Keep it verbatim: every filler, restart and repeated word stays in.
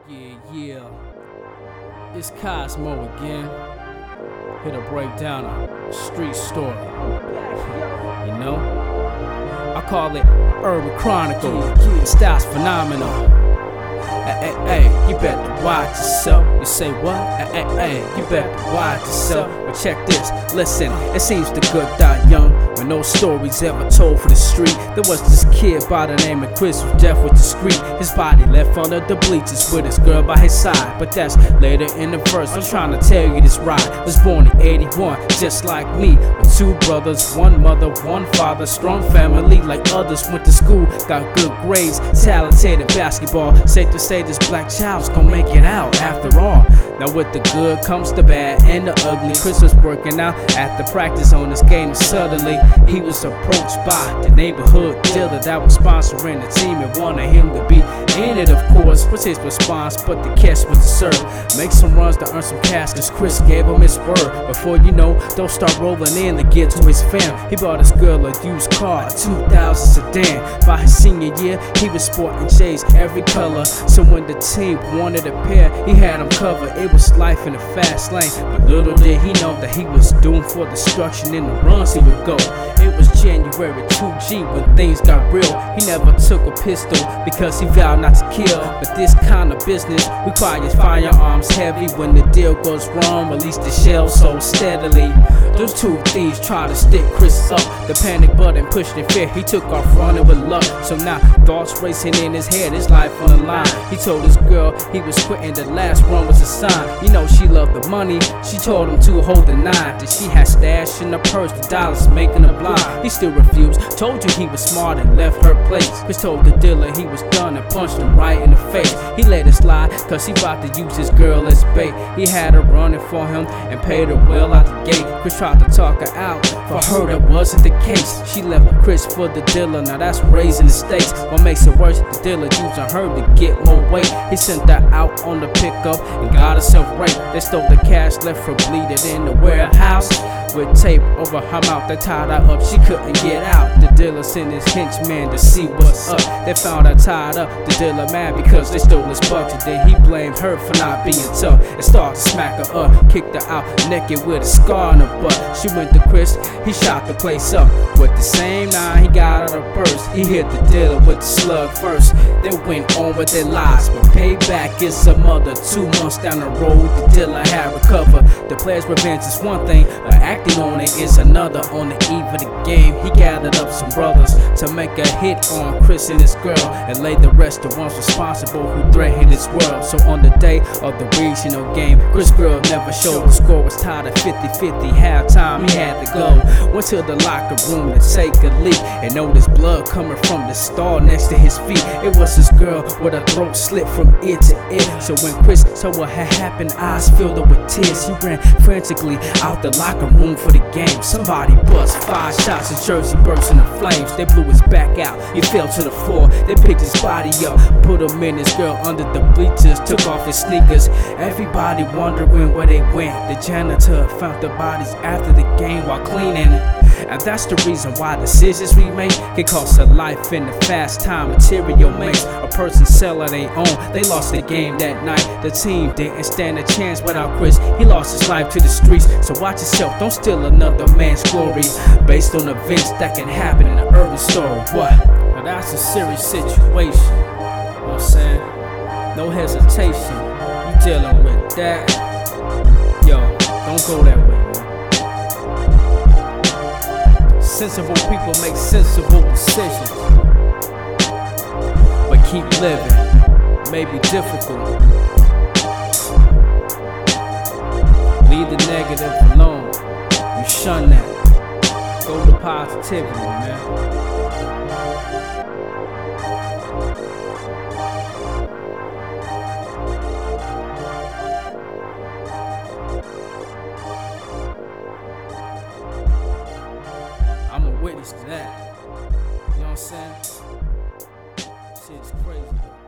Yeah, yeah. It's Cosmo again. Here to break down a street story. You know? I call it Urban Chronicle. Style's phenomenal. Hey, hey, hey, you better watch yourself. You say what? Hey, hey, hey, you better watch yourself. But check this, listen, it seems the good die young. When no stories ever told for the street. There was this kid by the name of Chris whose death was discreet. His body left under the bleachers with his girl by his side. But that's later in the verse. I'm trying to tell you this right. Was born in eighty-one, just like me. With two brothers, one mother, one father. Strong family like others. Went to school, got good grades. Talented in basketball. Safe to say this black child's gonna make it out after all. Now with the good comes the bad and the ugly. Chris was working out at the practice on his game, and suddenly he was approached by the neighborhood dealer that was sponsoring the team and wanted him to be in it. Of course was his response, but the catch was to serve. Make some runs to earn some cash, cause Chris gave him his word. Before you know, they'll start rolling in to get to his fam. He bought his girl a used car, a two thousand sedan. By his senior year, he was sporting J's every color. So when the team wanted a pair, he had them covered. It was life in the fast lane, but little did he know that he was doomed for destruction in the runs he would go. It was January two G when things got real. He never took a pistol because he vowed not to kill. But this kind of business requires firearms heavy. When the deal goes wrong, release the shell so steadily. Those two thieves tried to stick Chris up. The panic button pushed in fear. He took off running with luck. So now thoughts racing in his head, his life on the line. He told his girl he was quitting. The last run was a sign. You know she loved the money. She told him to hold the nine that she had stashed in her purse. The dollars making her blind. He still refused. Told you he was smart and left her place. Chris told the dealer he was done and punched him right in the face. He let it slide cause he about to use his girl as bait. He had her running for him and paid her well out the gate. Chris tried to talk her out. For her that wasn't the case. She left Chris for the dealer. Now that's raising the stakes. What makes it worse, the dealer using her to get more weight. He sent her out on the pickup and got herself raped. They stole the cash, left her bleeding in the warehouse. With tape over her mouth, they tied her up, she couldn't get out. The dealer sent his henchman to see what's up. They found her tied up, the dealer mad because they stole his bucket. Then he blamed her for not being tough and started to smack her up. Kicked her out naked with a scar on her butt. She went to Chris, he shot the place up. With the same nine he got out of her purse. He hit the dealer with the slug first. They went on with their lives, but payback is some other. Two months down the road, the dealer had recovered. The player's revenge is one thing, but acting on it is another. On the eve of the game, he gathered up some brothers to make a hit on Chris and his girl and laid the rest the ones responsible who threatened his world. So on the day of the regional game, Chris' girl never showed. The score was tied at fifty fifty. Halftime, he had to go. Went to the locker room to take a leak and noticed blood coming from the stall next to his feet. It was his girl with her throat slit from ear to ear. So when Chris saw what had happened, eyes filled up with tears. He ran frantically out the locker room for the game. Somebody bust five shots, his jersey burst into flames. They blew his back out, he fell to the floor. They picked his body up, put him in his girl under the bleachers, took off his sneakers. Everybody wondering where they went. The janitor found the bodies after the game while cleaning. And that's the reason why decisions we make can cost a life in the fast time material makes a person sell their own. They lost the game that night. The team didn't stand a chance without Chris. He lost his life to the streets. So watch yourself, don't steal another man's glory based on events that can happen in an urban story. What? Now that's a serious situation. You know what I'm saying? No hesitation. You dealing with that? Yo, don't go that way, man. Sensible people make sensible decisions, but keep living. May be difficult. Leave the negative alone. You shun that. Go to positivity, man. I'm a witness to that. You know what I'm saying? Shit's crazy.